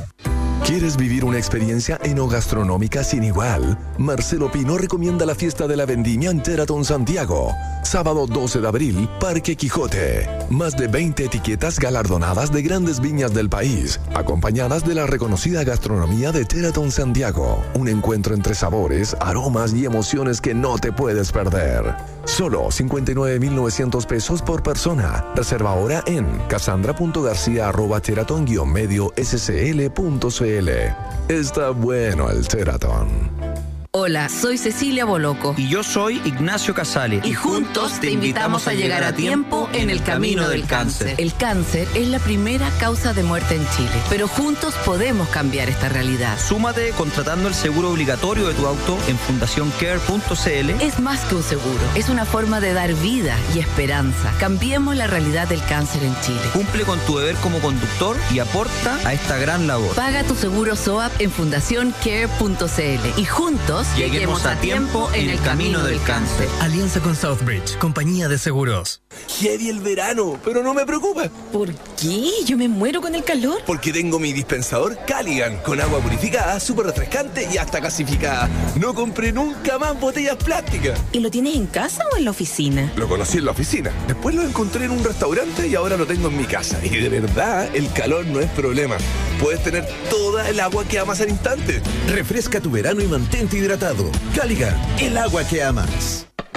¿Quieres vivir una experiencia enogastronómica sin igual? Marcelo Pino recomienda la fiesta de la vendimia en Teraton Santiago. Sábado doce de abril, Parque Quijote. Más de veinte etiquetas galardonadas de grandes viñas del país, acompañadas de la reconocida gastronomía de Teraton Santiago. Un encuentro entre sabores, aromas y emociones que no te puedes perder. Solo cincuenta y nueve mil novecientos pesos por persona. Reserva ahora en cassandra punto garcía arroba teraton guion medio s c l punto c l. Está bueno el Teraton. Hola, soy Cecilia Boloco. Y yo soy Ignacio Casale. Y juntos te invitamos a llegar a tiempo en el camino del cáncer. El cáncer es la primera causa de muerte en Chile, pero juntos podemos cambiar esta realidad. Súmate contratando el seguro obligatorio de tu auto en fundación care punto c l. Es más que un seguro, es una forma de dar vida y esperanza. Cambiemos la realidad del cáncer en Chile. Cumple con tu deber como conductor y aporta a esta gran labor. Paga tu seguro S O A P en fundación care punto c l y juntos lleguemos a tiempo en el camino del cáncer. Alianza con Southbridge, compañía de seguros. Heavy el verano, pero no me preocupa. ¿Por qué? Yo me muero con el calor. Porque tengo mi dispensador Caligan, con agua purificada, súper refrescante y hasta gasificada. No compré nunca más botellas plásticas. ¿Y lo tienes en casa o en la oficina? Lo conocí en la oficina, después lo encontré en un restaurante y ahora lo tengo en mi casa. Y de verdad, el calor no es problema. Puedes tener toda el agua que amas al instante. Refresca tu verano y mantente hidratado. Caligan, el agua que amas.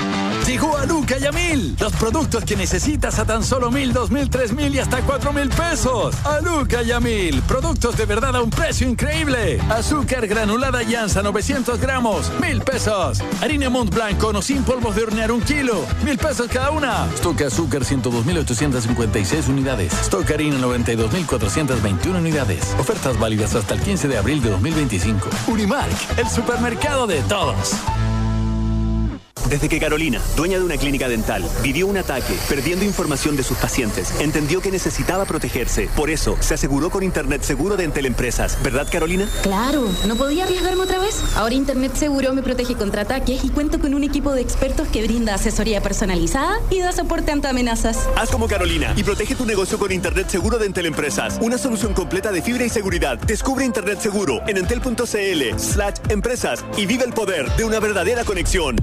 Llegó a Luca y a Mil. Los productos que necesitas a tan solo mil, dos mil, tres mil y hasta cuatro mil pesos. A Luca y a Mil. Productos de verdad a un precio increíble. Azúcar granulada Llanza novecientos gramos, mil pesos. Harina Mont Blanc con o sin polvos de hornear un kilo, mil pesos cada una. Stock azúcar ciento dos mil ochocientas cincuenta y seis unidades. Stock harina noventa y dos mil cuatrocientas veintiuna unidades. Ofertas válidas hasta el quince de abril de dos mil veinticinco. Unimark, el supermercado de todos. Desde que Carolina, dueña de una clínica dental, vivió un ataque, perdiendo información de sus pacientes, entendió que necesitaba protegerse. Por eso, se aseguró con Internet Seguro de Entel Empresas. ¿Verdad, Carolina? Claro, no podía arriesgarme otra vez. Ahora Internet Seguro me protege contra ataques y cuento con un equipo de expertos que brinda asesoría personalizada y da soporte ante amenazas. Haz como Carolina y protege tu negocio con Internet Seguro de Entel Empresas. Una solución completa de fibra y seguridad. Descubre Internet Seguro en entel.cl slash empresas y vive el poder de una verdadera conexión.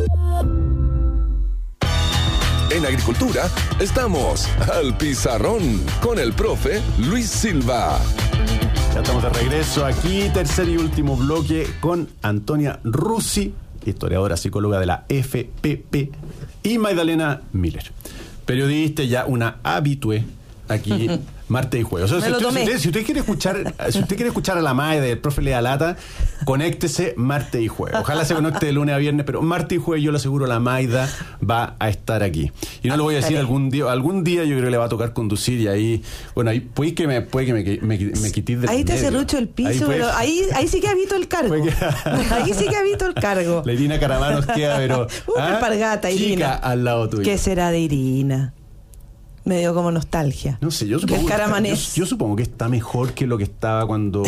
En Agricultura estamos al pizarrón con el profe Luis Silva. Ya estamos de regreso aquí, tercer y último bloque con Antonia Russi, historiadora psicóloga de la F P P, y Magdalena Miller, periodista ya una habitué aquí martes y jueves. O sea, si, usted, si, usted, si usted quiere escuchar, si usted quiere escuchar a la madre del profe Lea Lata, conéctese martes y jueves. Ojalá se conecte de lunes a viernes, pero martes y jueves yo le aseguro la Maida va a estar aquí. Y no lo voy a decir algún día, algún día yo creo que le va a tocar conducir y ahí, bueno, ahí puede que me, puede que me, me, me quites del ahí te medio. cerrucho el piso, ahí, puede, pero ahí, ahí sí que habito el cargo. Ahí sí que habito el cargo. La Irina Caramanos queda, pero una alpargata, Irina. Chica al lado tuyo. ¿Qué será de Irina? Me dio como nostalgia. No sé, yo supongo, que está, yo, yo supongo que está mejor que lo que estaba cuando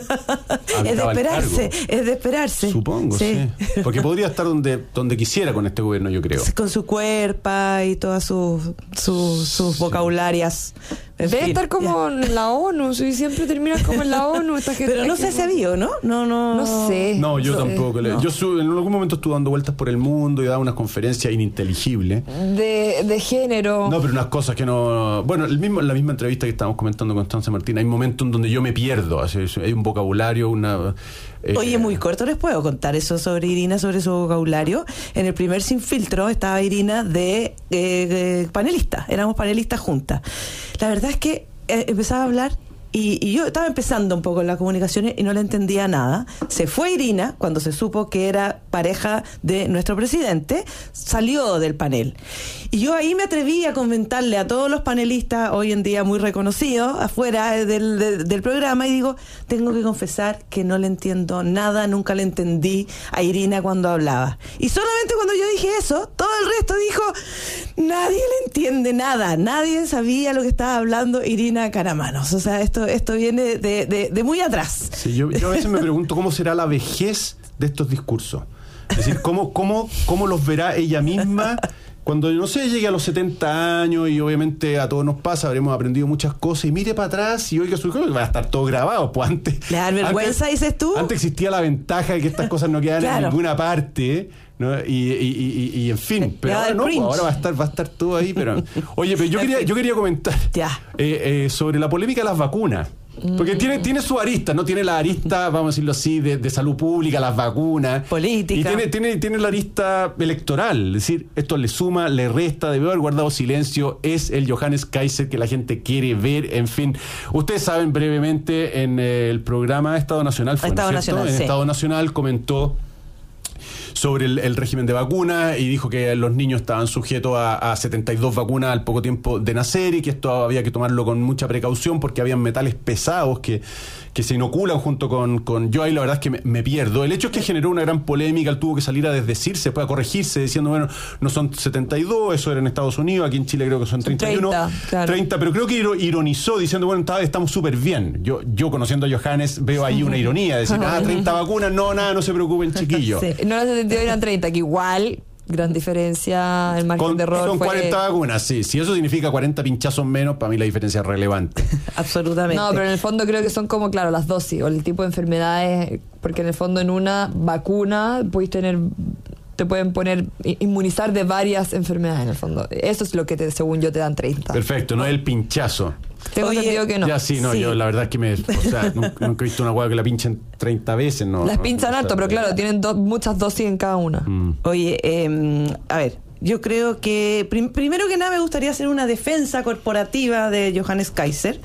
es de esperarse, es de esperarse. Supongo, sí. sí. Porque podría estar donde, donde quisiera con este gobierno, yo creo. Con su cuerpo y todas sus sus, sus sí. vocabularias. Debe estar como ya. en la ONU, si siempre terminas como en la ONU. Esta gente, pero no se que... vio, ¿no? No, no. No sé. No, yo no tampoco. sé. No. Yo su, en algún momento estuve dando vueltas por el mundo y daba unas conferencias ininteligibles. De, de género. No, pero unas cosas que no... Bueno, el mismo, la misma entrevista que estábamos comentando con Constanza Martín, hay momentos en donde yo me pierdo. Hay un vocabulario, una... Eh, Oye, muy corto, les puedo contar eso sobre Irina, sobre su vocabulario. En el primer Sin Filtro estaba Irina de, de, de panelista, éramos panelistas juntas. La verdad es que eh, empezaba a hablar y, y yo estaba empezando un poco en las comunicaciones y no le entendía nada. Se fue Irina cuando se supo que era pareja de nuestro presidente, salió del panel. Y yo ahí me atreví a comentarle a todos los panelistas, hoy en día muy reconocidos, afuera del, del, del programa, y digo, tengo que confesar que no le entiendo nada, nunca le entendí a Irina cuando hablaba. Y solamente cuando yo dije eso, todo el resto dijo, nadie le entiende nada, nadie sabía lo que estaba hablando Irina Caramanos. O sea, esto, esto viene de, de, de muy atrás. Sí, yo, yo a veces me pregunto cómo será la vejez de estos discursos. Es decir, cómo, cómo, cómo los verá ella misma cuando, no sé, llegue a los setenta años, y obviamente a todos nos pasa, habremos aprendido muchas cosas, y mire para atrás y oiga su hijo, va a estar todo grabado. Pues antes, ¿le da vergüenza, antes, dices tú? Antes existía la ventaja de que estas cosas no quedan claro. en ninguna parte, ¿no? Y, y, y, y, y en fin, pero ahora, no, pues ahora va a estar va a estar todo ahí. Pero oye, pero yo quería yo quería comentar ya. eh, eh, sobre la polémica de las vacunas. Porque tiene, tiene su arista, ¿no? Tiene la arista, vamos a decirlo así, de, de salud pública, las vacunas. Política. Y tiene, tiene, tiene la arista electoral. Es decir, esto le suma, le resta, debió haber guardado silencio. Es el Johannes Kaiser que la gente quiere ver. En fin, ustedes saben brevemente en el programa Estado Nacional, fue, Estado ¿no? Nacional, en sí. Estado Nacional comentó sobre el, el régimen de vacunas y dijo que los niños estaban sujetos a, a setenta y dos vacunas al poco tiempo de nacer, y que esto había que tomarlo con mucha precaución porque habían metales pesados que, que se inoculan junto con, con... Yo ahí la verdad es que me, me pierdo. El hecho es que generó una gran polémica, él tuvo que salir a desdecirse, después a corregirse, diciendo, bueno, no son setenta y dos, eso era en Estados Unidos, aquí en Chile creo que son treinta y uno. treinta, claro. treinta, pero creo que ironizó diciendo, bueno, estamos súper bien. Yo, yo conociendo a Johannes veo ahí una ironía, decir, ah, treinta vacunas, no, nada, no se preocupen, chiquillos. Sí. No, las setenta y dos eran treinta, que igual, gran diferencia, el margen con, de error con fue... cuarenta vacunas, sí. Si eso significa cuarenta pinchazos menos, para mí la diferencia es relevante. Absolutamente. No, pero en el fondo creo que son como, claro, las dosis o el tipo de enfermedades, porque en el fondo en una vacuna puedes tener... te pueden poner, inmunizar de varias enfermedades en el fondo. Eso es lo que te, según yo te dan treinta. Perfecto, no es el pinchazo. Tengo Oye, entendido que no. Ya sí, no, sí. yo la verdad es que me, o sea, nunca, nunca he visto una hueá que la pinchen treinta veces, no. Las no, pinchan no, harto, no, pero no. claro, tienen do, muchas dosis en cada una. Mm. Oye, eh, a ver, yo creo que prim- primero que nada me gustaría hacer una defensa corporativa de Johannes Kaiser,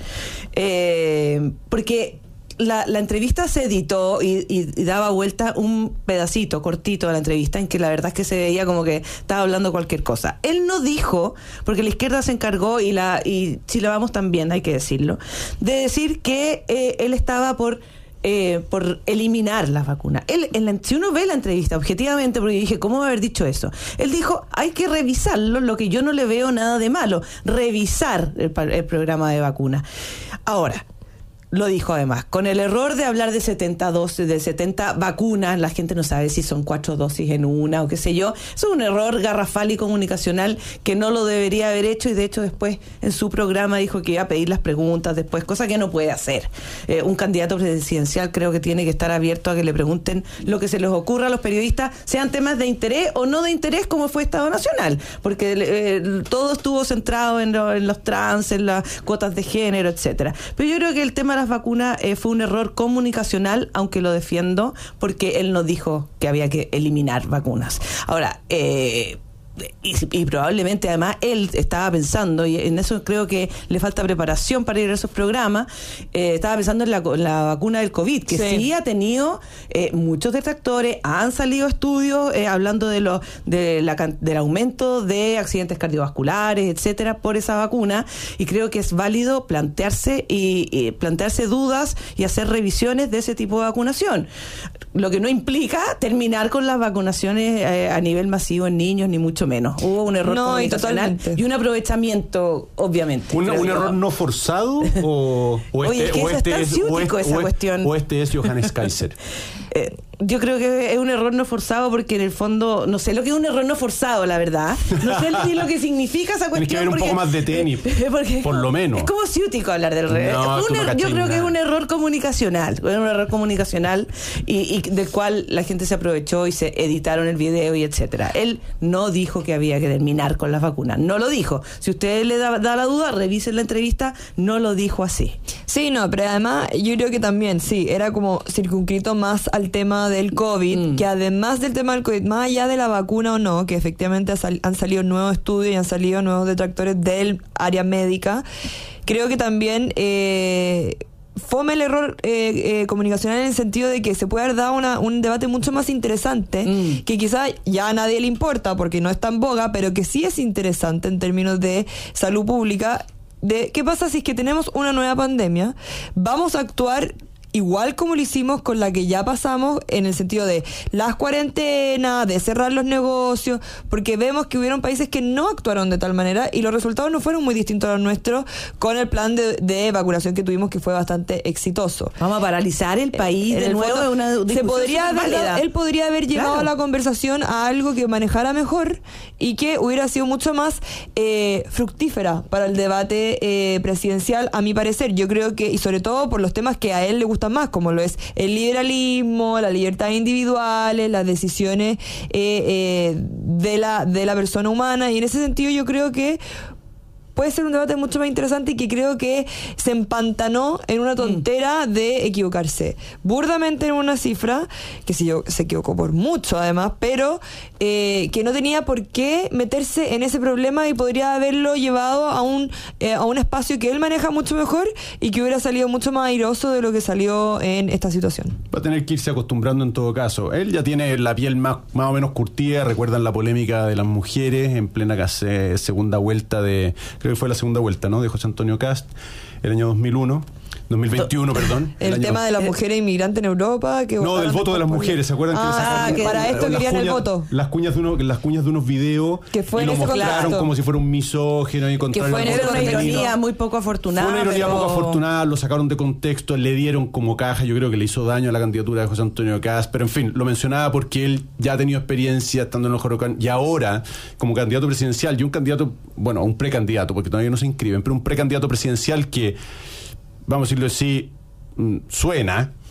eh, porque La, la entrevista se editó y, y, y daba vuelta un pedacito cortito de la entrevista en que la verdad es que se veía como que estaba hablando cualquier cosa. Él no dijo, porque la izquierda se encargó y la y Chile Vamos también, hay que decirlo, de decir que eh, él estaba por eh, por eliminar las vacunas. Él, en la, si uno ve la entrevista objetivamente, porque dije, ¿cómo va a haber dicho eso? Él dijo, hay que revisarlo, lo que yo no le veo nada de malo, revisar el, el programa de vacunas. Ahora, lo dijo además, con el error de hablar de setenta dosis, de setenta vacunas, la gente no sabe si son cuatro dosis en una o qué sé yo. Eso es un error garrafal y comunicacional que no lo debería haber hecho, y de hecho después en su programa dijo que iba a pedir las preguntas después, cosa que no puede hacer. Eh, un candidato presidencial creo que tiene que estar abierto a que le pregunten lo que se les ocurra a los periodistas, sean temas de interés o no de interés, como fue Estado Nacional, porque eh, todo estuvo centrado en, lo, en los trans, en las cuotas de género, etcétera. Pero yo creo que el tema de las vacunas eh, fue un error comunicacional, aunque lo defiendo, porque él no dijo que había que eliminar vacunas. Ahora, eh, Y, y probablemente además él estaba pensando, y en eso creo que le falta preparación para ir a esos programas, eh, estaba pensando en la, la vacuna del COVID, que sí, sí ha tenido eh, muchos detractores, han salido estudios eh, hablando de lo, de la, del aumento de accidentes cardiovasculares, etcétera, por esa vacuna, y creo que es válido plantearse y, y plantearse dudas y hacer revisiones de ese tipo de vacunación, lo que no implica terminar con las vacunaciones eh, a nivel masivo en niños, ni mucho menos. Hubo un error no, comunicacional y, y un aprovechamiento, obviamente. ¿Un, un error no forzado o, o Oye, este, es que o eso este es tan es, ciútico o esa este, cuestión. o este es Johannes Kaiser? eh, yo creo que es un error no forzado porque en el fondo no sé lo que es un error no forzado, la verdad. No sé ni lo que significa esa cuestión. Tienes que ver un porque, poco más de tenis, porque por lo menos. Es como ciútico hablar del error. No, un er- yo creo nada. que es un error comunicacional, es un error comunicacional y, y del cual la gente se aprovechó y se editaron el video y etcétera. Él no dijo que había que terminar con las vacunas, no lo dijo. Si usted le da, da la duda, revisen la entrevista, no lo dijo así. Sí, no, pero además yo creo que también, sí, era como circunscrito más al tema del COVID, mm. que además del tema del COVID, más allá de la vacuna o no, que efectivamente ha sal- han salido nuevos estudios y han salido nuevos detractores del área médica, creo que también eh, fome el error eh, eh, comunicacional en el sentido de que se puede haber dado una, un debate mucho más interesante, mm. que quizás ya a nadie le importa porque no es tan boga, pero que sí es interesante en términos de salud pública, de qué pasa si es que tenemos una nueva pandemia, vamos a actuar igual como lo hicimos con la que ya pasamos, en el sentido de las cuarentenas, de cerrar los negocios, porque vemos que hubieron países que no actuaron de tal manera y los resultados no fueron muy distintos a los nuestros con el plan de, de vacunación que tuvimos, que fue bastante exitoso. Vamos a paralizar el país de nuevo. Fondo, una se podría haber, válida. él podría haber llevado claro. la conversación a algo que manejara mejor y que hubiera sido mucho más eh, fructífera para el debate eh, presidencial, a mi parecer. Yo creo que, y sobre todo por los temas que a él le gustan más, como lo es el liberalismo, las libertades individuales, las decisiones eh, eh, de la de la persona humana, y en ese sentido yo creo que puede ser un debate mucho más interesante y que creo que se empantanó en una tontera mm. de equivocarse burdamente en una cifra, que se, se equivocó por mucho además, pero eh, que no tenía por qué meterse en ese problema y podría haberlo llevado a un eh, a un espacio que él maneja mucho mejor y que hubiera salido mucho más airoso de lo que salió en esta situación. Va a tener que irse acostumbrando en todo caso. Él ya tiene la piel más, más o menos curtida. Recuerdan la polémica de las mujeres en plena casi, segunda vuelta de... Creo que fue la segunda vuelta, ¿no? De José Antonio Cast, el año dos mil uno, dos mil veintiuno, perdón. El, el tema año... de las mujeres inmigrantes en Europa. Que no, del voto de las mujeres, ¿se acuerdan? Ah, que, que para esto querían cuñas, el voto. Las cuñas de, uno, las cuñas de unos videos que fue y lo mostraron contexto. como si fuera un misógino y contrario. Que fue una ironía muy poco afortunada. Fue una ironía pero... poco afortunada, lo sacaron de contexto, le dieron como caja, yo creo que le hizo daño a la candidatura de José Antonio Cast, pero en fin, lo mencionaba porque él ya ha tenido experiencia estando en los Jorocán y ahora, como candidato presidencial, y un candidato, bueno, un precandidato, porque todavía no se inscriben, pero un precandidato presidencial que, vamos a decirlo así, suena,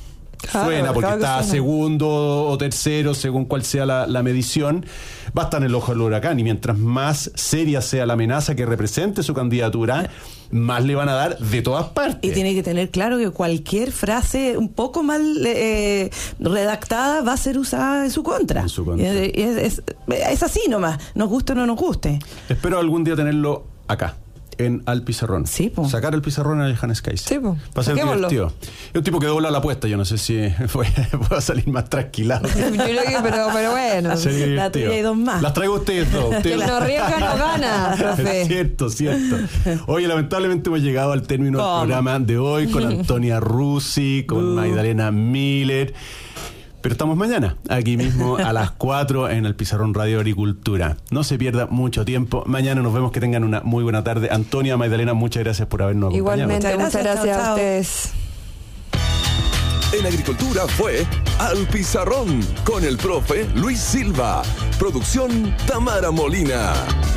Claro, suena porque está suena. segundo o tercero, según cuál sea la, la medición, va a estar en el ojo del huracán. Y mientras más seria sea la amenaza que represente su candidatura, más le van a dar de todas partes. Y tiene que tener claro que cualquier frase un poco mal eh, redactada va a ser usada en su contra. En su contra. Es, es, es, es así nomás, nos guste o no nos guste. Espero algún día tenerlo acá, en Al Pizarrón. Sí, po. Sacar el pizarrón a Johannes Kaiser. Sí, po. Va a ser divertido. Es un tipo que dobla la apuesta. Yo no sé si puedo salir más tranquilado. Yo creo que, pero, pero bueno. La tuya y dos más. Las traigo ustedes dos. Que no arriesga, no gana, profe. Cierto, cierto. Oye, lamentablemente hemos llegado al término ¿Cómo? del programa de hoy con Antonia Rusi, con uh. Magdalena Miller. Pero estamos mañana, aquí mismo a las cuatro en el Pizarrón Radio Agricultura. No se pierda mucho tiempo. Mañana nos vemos, que tengan una muy buena tarde. Antonia, Magdalena, muchas gracias por habernos acompañado. Igualmente, muchas gracias, muchas gracias chao, a ustedes. En Agricultura fue Al Pizarrón con el profe Luis Silva. Producción Tamara Molina.